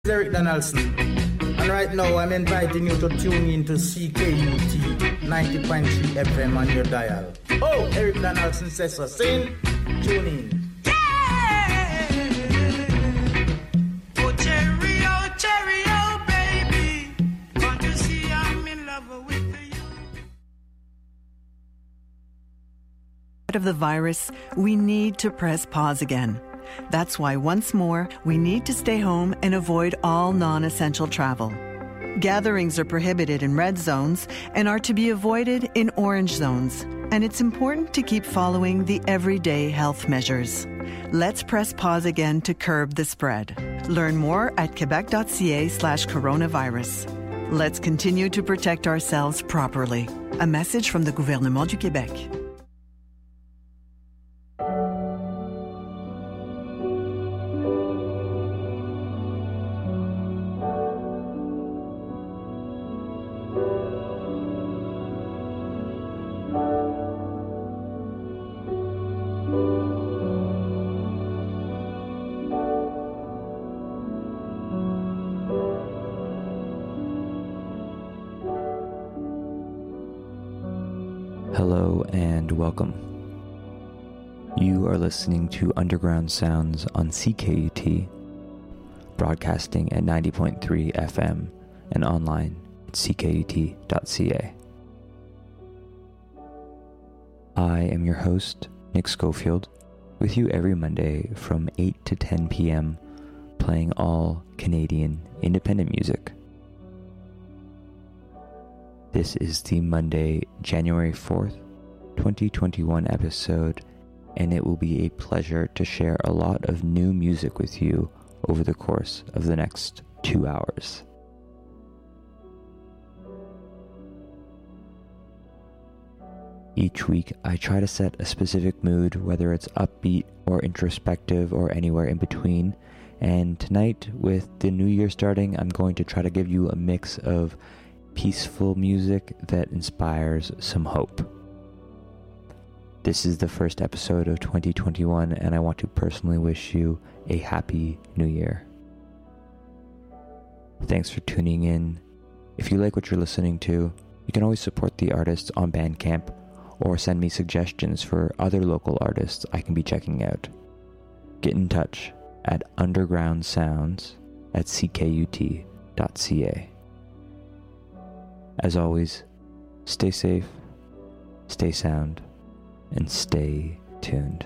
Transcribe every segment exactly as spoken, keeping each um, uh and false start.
Eric Donaldson, and right now I'm inviting you to tune in to C K U T ninety point three F M on your dial. Oh, Eric Donaldson says so. Sing, tune in. Yeah! Oh, cherry, oh, cherry, oh, baby. Can't you see I'm in love with you? Of the virus, we need to press pause again. That's why once more, we need to stay home and avoid all non-essential travel. Gatherings are prohibited in red zones and are to be avoided in orange zones. And it's important to keep following the everyday health measures. Let's press pause again to curb the spread. Learn more at quebec.ca slash coronavirus. Let's continue to protect ourselves properly. A message from the Gouvernement du Québec. Hello and welcome. You are listening to Underground Sounds on C K U T, broadcasting at ninety point three F M and online at c k u t dot c a. I am your host, Nick Schofield, with you every Monday from eight to ten p.m., playing all Canadian independent music. This is the Monday, January fourth, twenty twenty-one episode, and it will be a pleasure to share a lot of new music with you over the course of the next two hours. Each week, I try to set a specific mood, whether it's upbeat or introspective or anywhere in between, and tonight, with the new year starting, I'm going to try to give you a mix of peaceful music that inspires some hope. This is the first episode of twenty twenty-one, and I want to personally wish you a happy new year. Thanks for tuning in. If you like what you're listening to, you can always support the artists on Bandcamp or send me suggestions for other local artists I can be checking out. Get in touch at undergroundsounds at c k u t dot c a. As always, stay safe, stay sound, and stay tuned.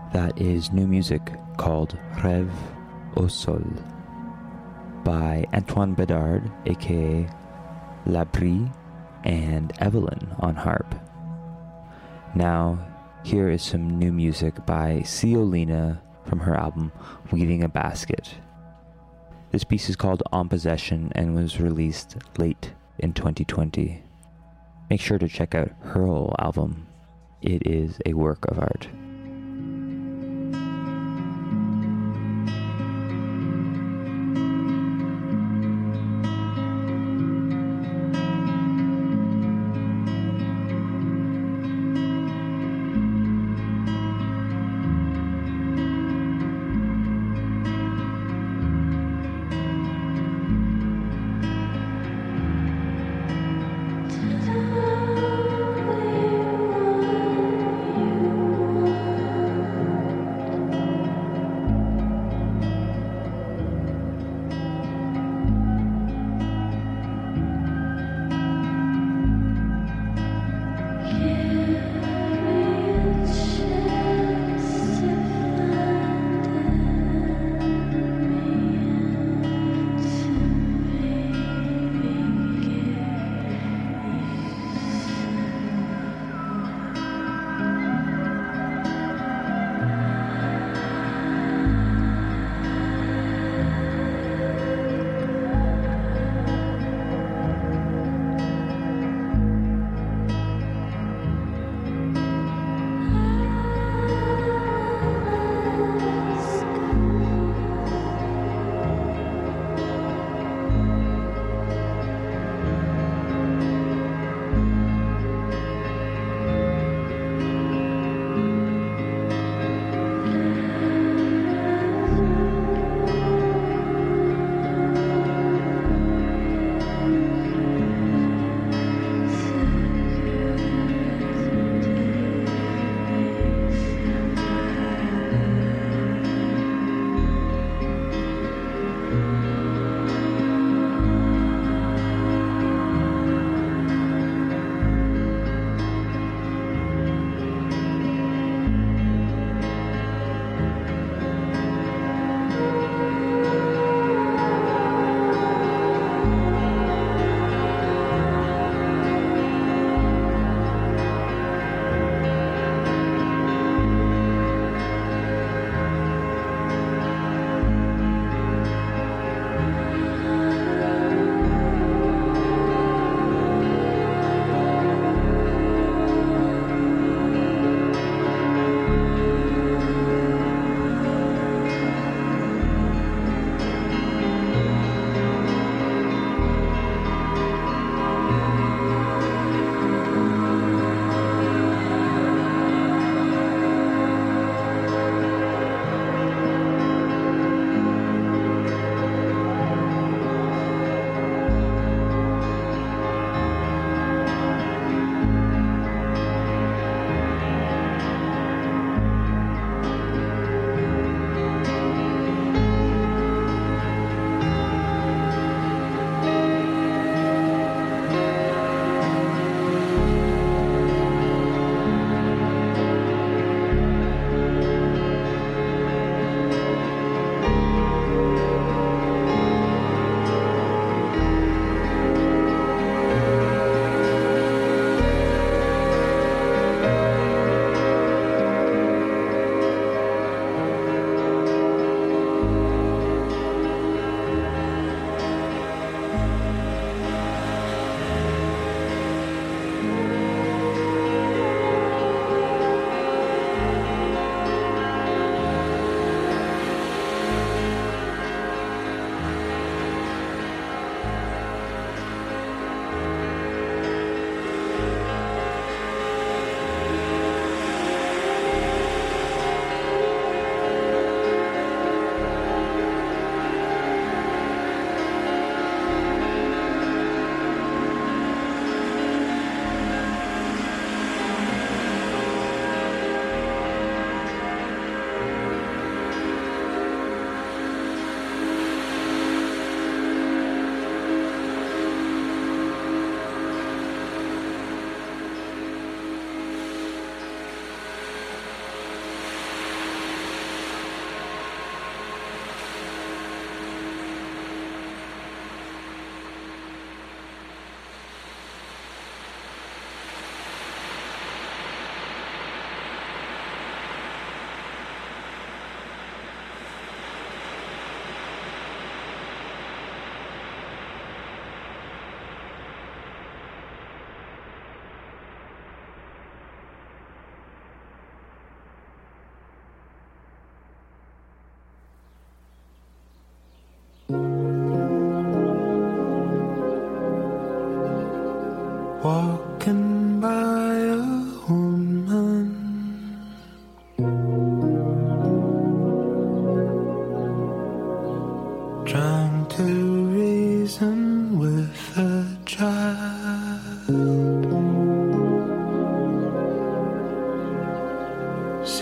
That is new music called Rêve au Sol by Antoine Bedard, aka Labrie, and Evelyn on harp. Now, here is some new music by Ciolina from her album Weaving a Basket. This piece is called On Possession and was released late in twenty twenty. Make sure to check out her whole album. It is a work of art. To the way you want, you want.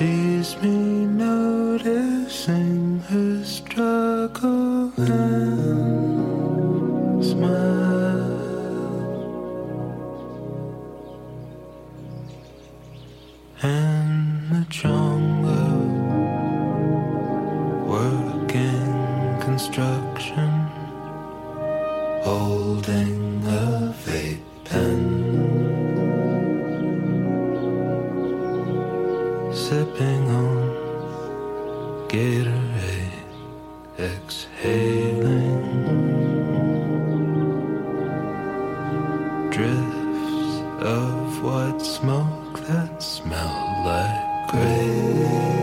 sees me noticing her struggle and smile. In the jungle, working construction, holding a vape pen, sipping on Gatorade, exhaling drifts of white smoke that smell like grave.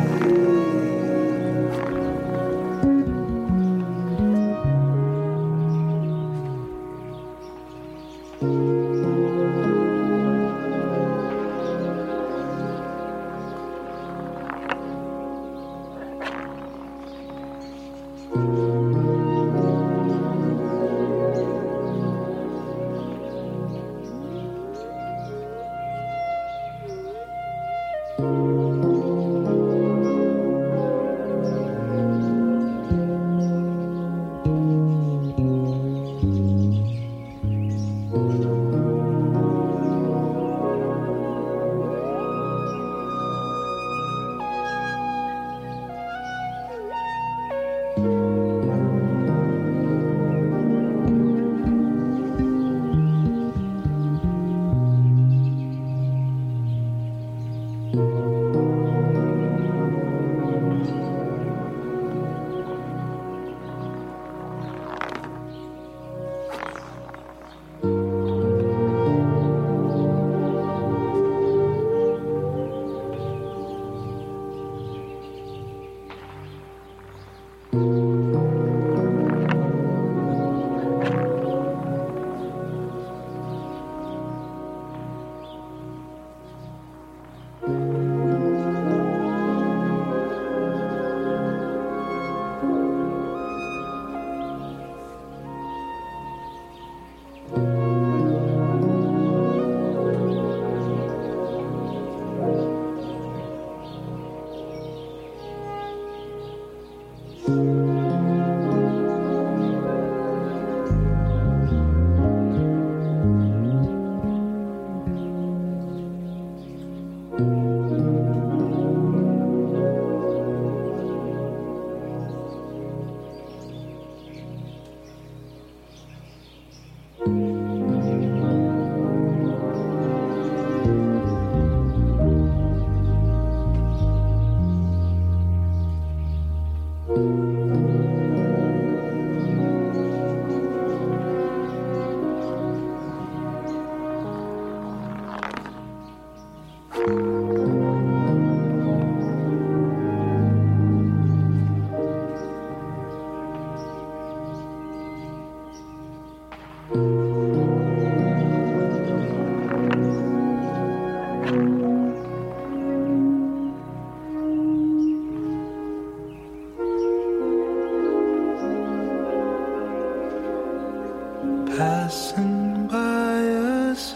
Passing by us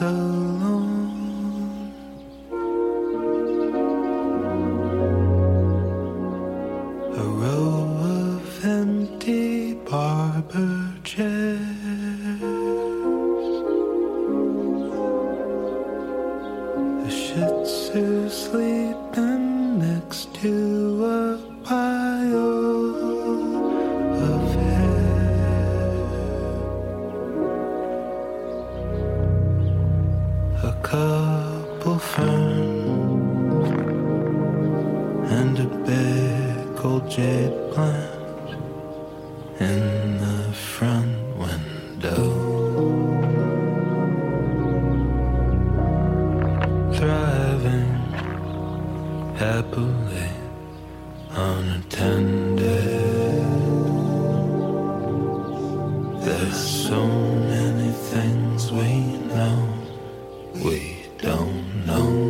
alone, a row of empty barber chairs, a Shih Tzu sleeping next to a pile of hair, a couple ferns and a big old jade plant in the front window, thriving happily unattended. There's so many things we know we don't know.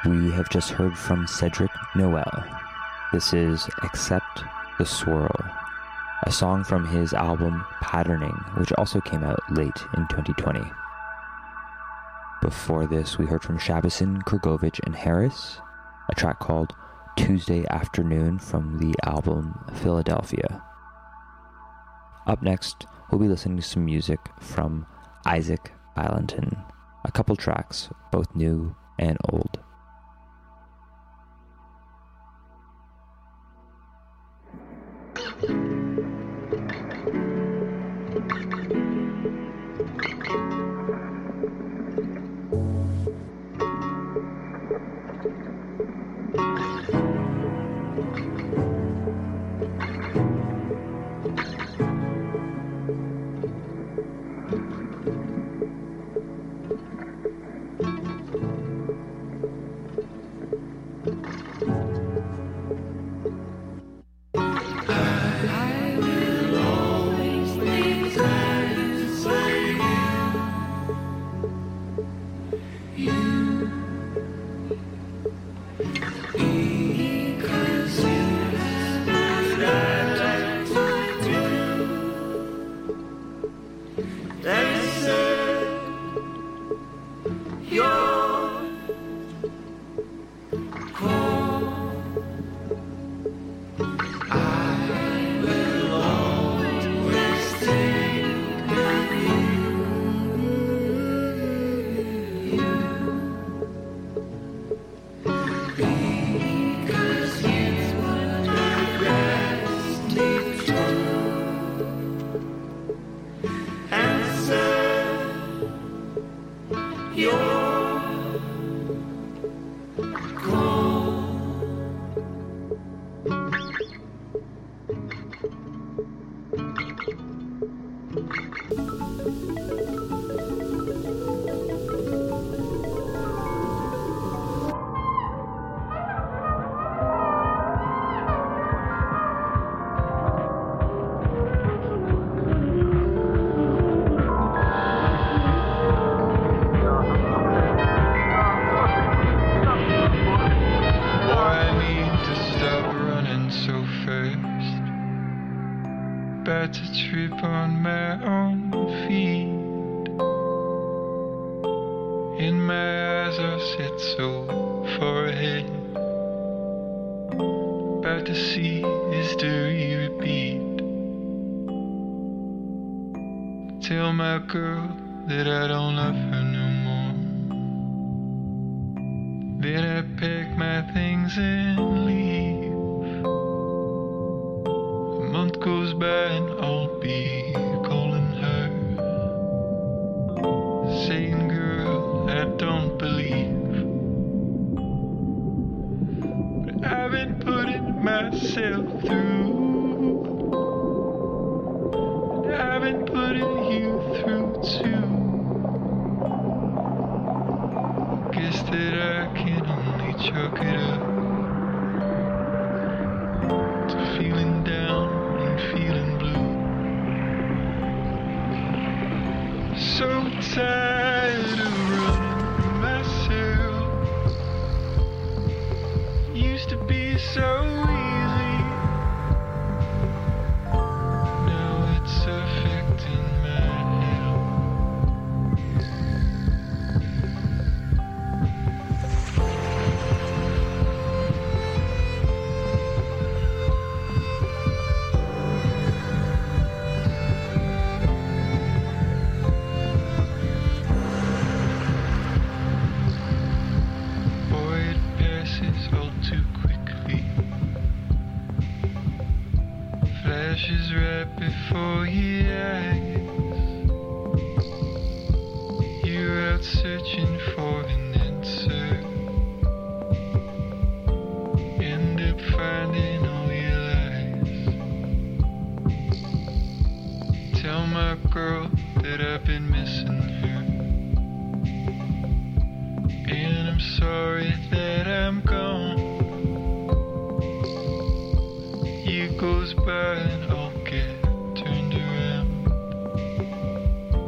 We have just heard from Cedric Noel. This is Accept the Swirl, a song from his album Patterning, which also came out late in twenty twenty. Before this, we heard from Shabazin, Kurgovich, and Harris, a track called Tuesday Afternoon from the album Philadelphia. Up next, we'll be listening to some music from Isaac Valentin, a couple tracks, both new and old.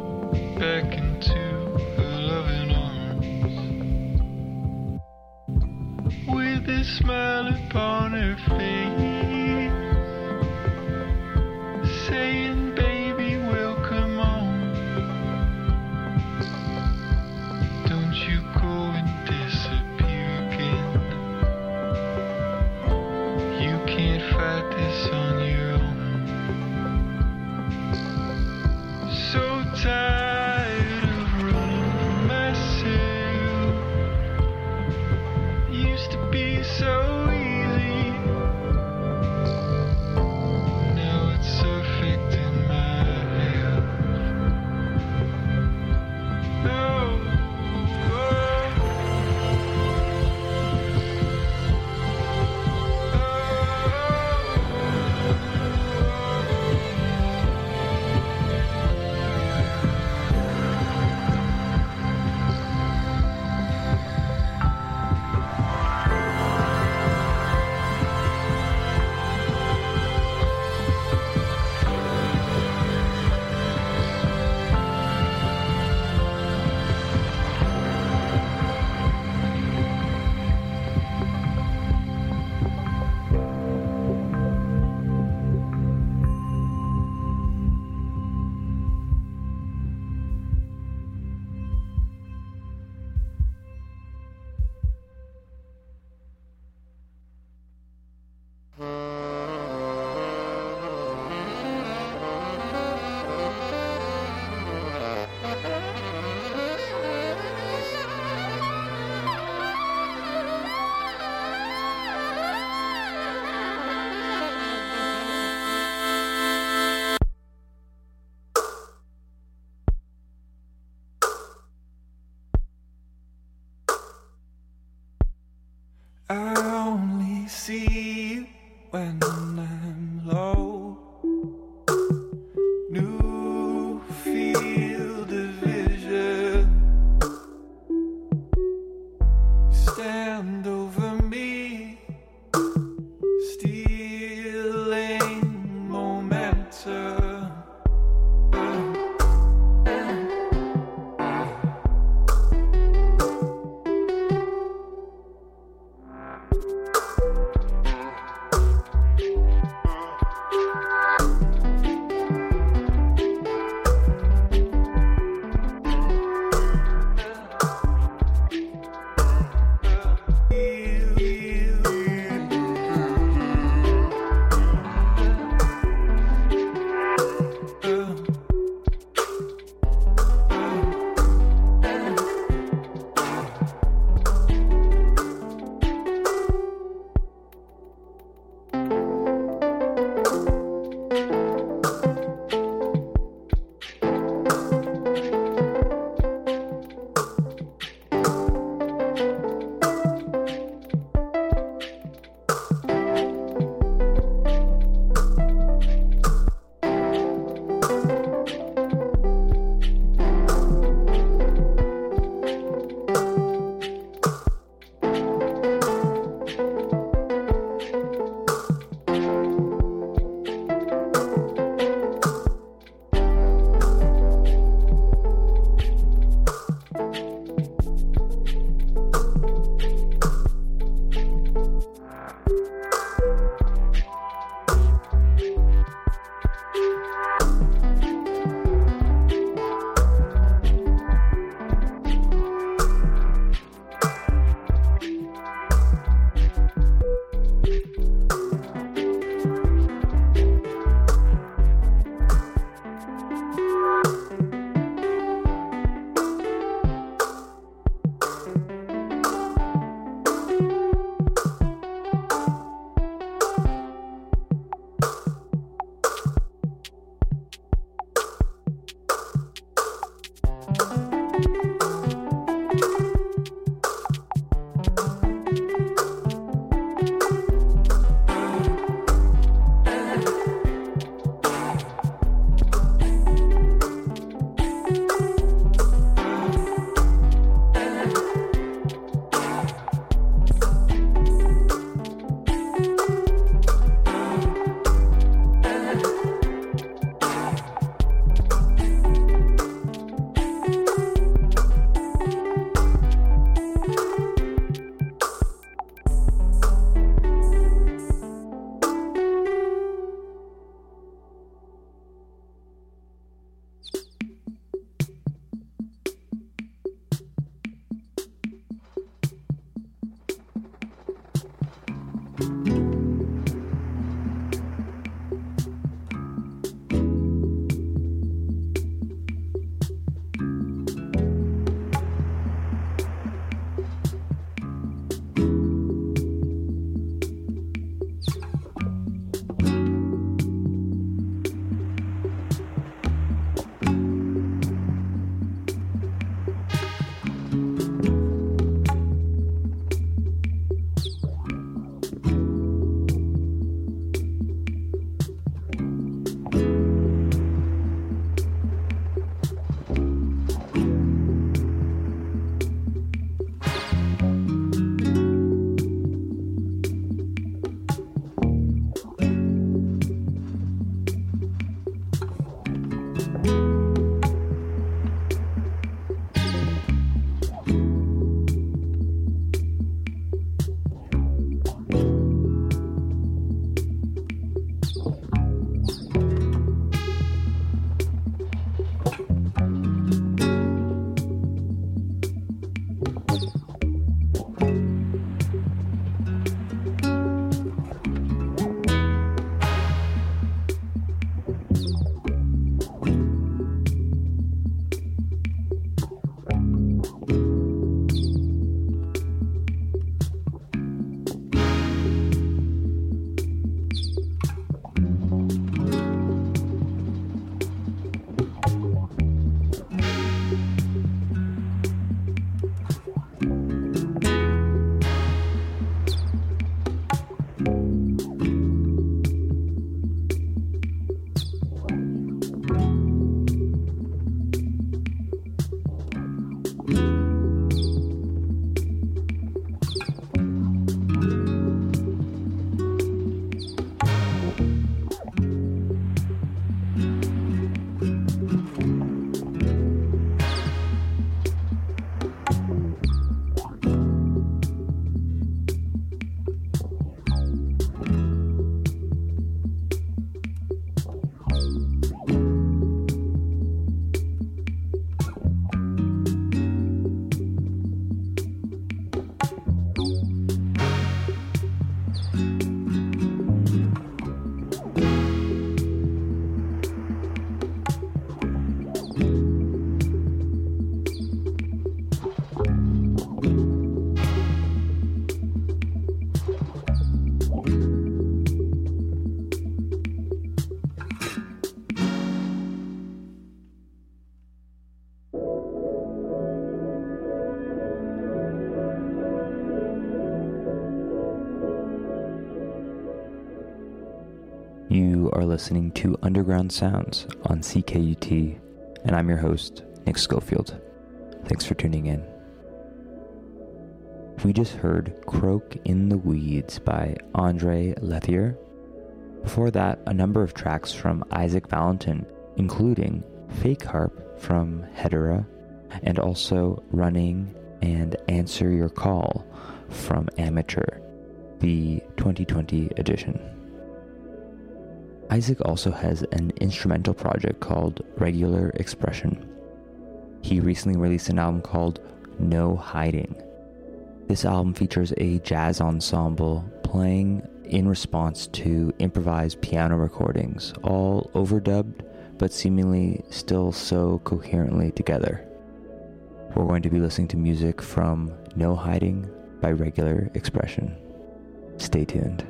Back into her loving arms. tired of running myself. Used to be so easy. Now it's affecting my health. Oh, I only see you when I'm low. New field of vision. Stand over me, stealing momentum. You are listening to Underground Sounds on C K U T, and I'm your host, Nick Schofield. Thanks for tuning in. We just heard Croak in the Weeds by Andre Lethier. Before that, a number of tracks from Isaac Valentin, including Fake Harp from Hedera, and also Running and Answer Your Call from Amateur, the twenty twenty edition. Isaac also has an instrumental project called Regular Expression. He recently released an album called No Hiding. This album features a jazz ensemble playing in response to improvised piano recordings, all overdubbed but seemingly still so coherently together. We're going to be listening to music from No Hiding by Regular Expression. Stay tuned.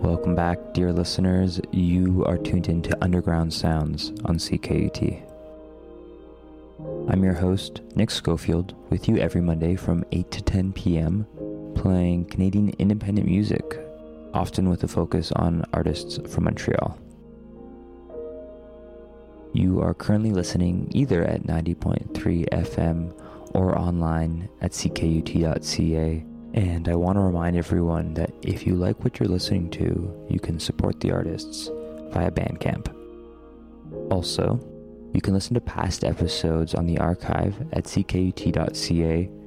Welcome back, dear listeners. You are tuned into Underground Sounds on C K U T. I'm your host, Nick Schofield, with you every Monday from eight to ten p.m., playing Canadian independent music, often with a focus on artists from Montreal. You are currently listening either at ninety point three F M or online at c k u t dot c a, and I want to remind everyone that if you like what you're listening to, you can support the artists via Bandcamp. Also, you can listen to past episodes on the archive at c k u t dot c a